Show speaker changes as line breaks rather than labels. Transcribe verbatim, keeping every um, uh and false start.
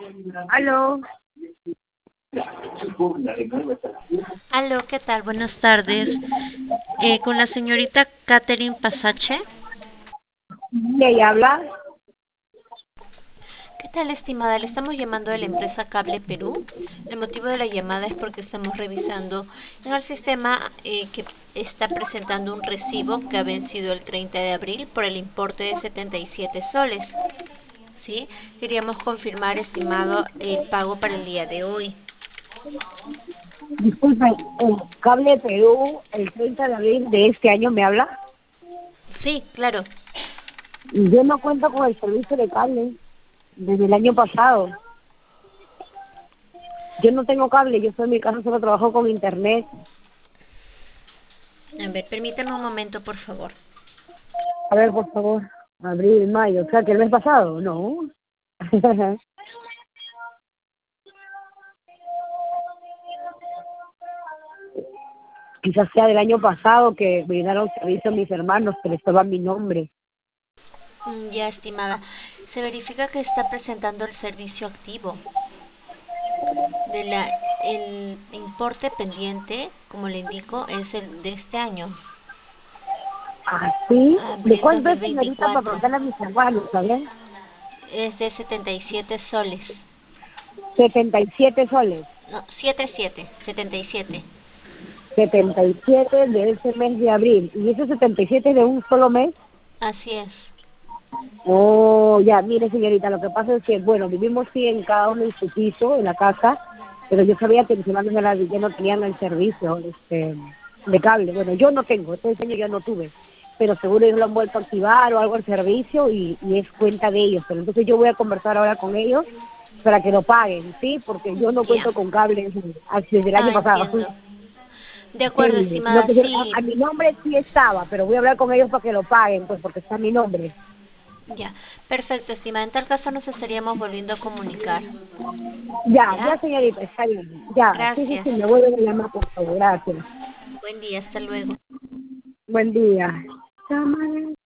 Aló.
Aló, ¿qué tal? Buenas tardes. Eh, con la señorita Catherine Pasache.
¿Y ella habla?
¿Qué tal, estimada? Le estamos llamando de la empresa Cable Perú. El motivo de la llamada es porque estamos revisando en el sistema eh, que está presentando un recibo que ha vencido el treinta de abril por el importe de setenta y siete soles. ¿Sí? Queríamos confirmar, estimado, el pago para el día de hoy.
Disculpe, ¿el Cable Perú el treinta de abril de este año me habla?
Sí, claro.
Yo no cuento con el servicio de cable desde el año pasado. Yo no tengo cable, yo estoy en mi casa, solo trabajo con internet.
A ver, permítame un momento, por favor.
A ver, por favor, abril, mayo, o sea, que el mes pasado, no. Quizás sea del año pasado que me dieron servicio a mis hermanos, pero estaba mi nombre.
Mm, Ya, estimada. Se verifica que está presentando el servicio activo. De la, el importe pendiente, como le indico, es el de este año,
¿Ah, sí? ¿De
abril
cuánto es, señorita, para
dos mil veinticuatro.
preguntarle a mis hermanos, sabes?
Es de setenta y siete soles.
setenta y siete soles.
No, siete siete, setenta y siete.
setenta y siete de ese mes de abril. ¿Y ese setenta y siete de un solo mes?
Así es.
Oh, ya, mire, señorita, lo que pasa es que, bueno, vivimos sí en cada uno en su piso, en la casa, pero yo sabía que mis hermanos de la ya no tenían el servicio este, de cable. Bueno, yo no tengo, este año ya no tuve, pero seguro ellos lo han vuelto a activar o algo el servicio y, y es cuenta de ellos. Pero entonces yo voy a conversar ahora con ellos para que lo paguen, ¿sí? Porque yo no
Ya.
cuento con cable desde el año
Ah,
pasado.
entiendo. De acuerdo,
Sí, sino
estimada,
que yo- a,
sí.
a mi nombre sí estaba, pero voy a hablar con ellos para que lo paguen, pues porque está mi nombre.
Ya. Perfecto, estimada. En tal caso nos estaríamos volviendo a comunicar.
Ya, ya
¿Ya?
señorita, está bien. Ya, sí, sí,
Gracias.
sí, me vuelven a llamar, por favor. Gracias.
Buen día. Hasta luego.
Buen día.